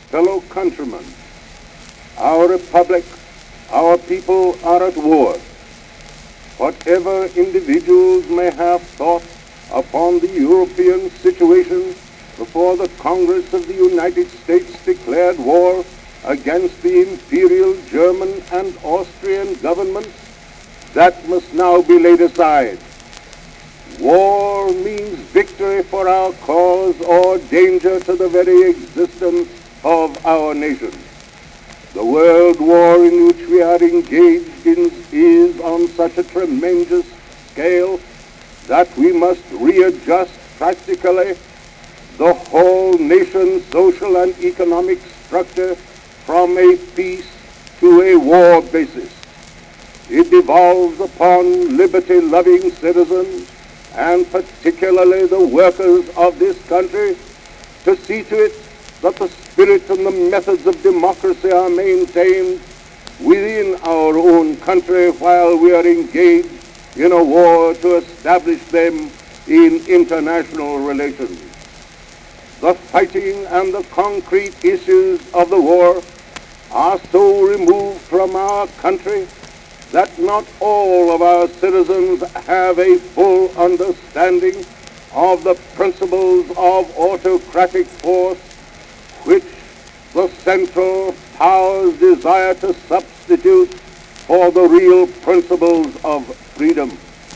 fellow countrymen, our republic, our people are at war. Whatever individuals may have thought upon the European situation before the Congress of the United States declared war against the imperial German and Austrian governments, that must now be laid aside. War means victory for our cause or danger to the very existence of our nation. The world war in which we are engaged in is on such a tremendous scale that we must readjust practically the whole nation's social and economic structure from a peace to a war basis. It devolves upon liberty-loving citizens, and particularly the workers of this country, to see to it that the spirit and the methods of democracy are maintained within our own country while we are engaged in a war to establish them in international relations. The fighting and the concrete issues of the war are so removed from our country that not all of our citizens have a full understanding of the principles of autocratic force which the Central Powers desire to substitute for the real principles of freedom.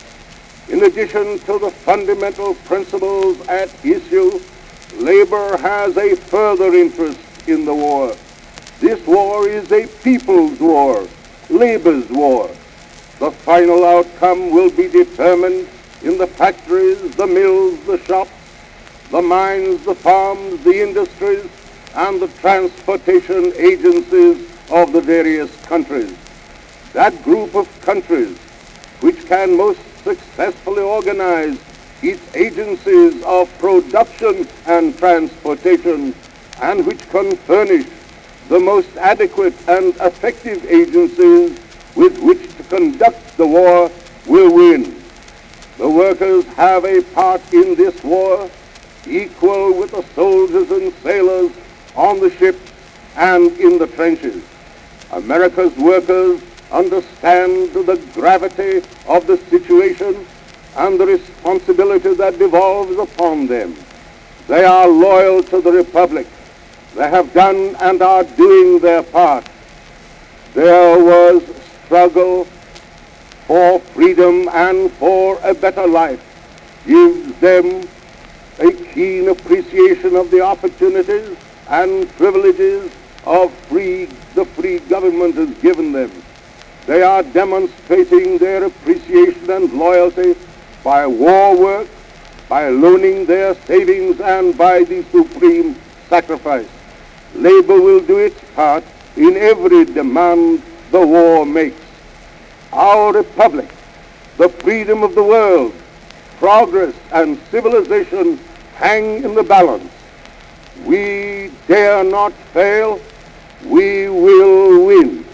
In addition to the fundamental principles at issue, labor has a further interest in the war. This war is a people's war, labor's war. The final outcome will be determined in the factories, the mills, the shops, the mines, the farms, the industries, and the transportation agencies of the various countries. That group of countries which can most successfully organize its agencies of production and transportation, and which can furnish the most adequate and effective agencies with which to conduct the war, will win. The workers have a part in this war equal with the soldiers and sailors on the ships and in the trenches. America's workers understand the gravity of the situation and the responsibility that devolves upon them. They are loyal to the Republic. They have done and are doing their part. There was struggle for freedom and for a better life, gives them a keen appreciation of the opportunities and privileges of the free government has given them. They are demonstrating their appreciation and loyalty by war work, by loaning their savings, and by the supreme sacrifice. Labor will do its part in every demand the war makes. Our republic, the freedom of the world, progress and civilization hang in the balance. We dare not fail. We will win.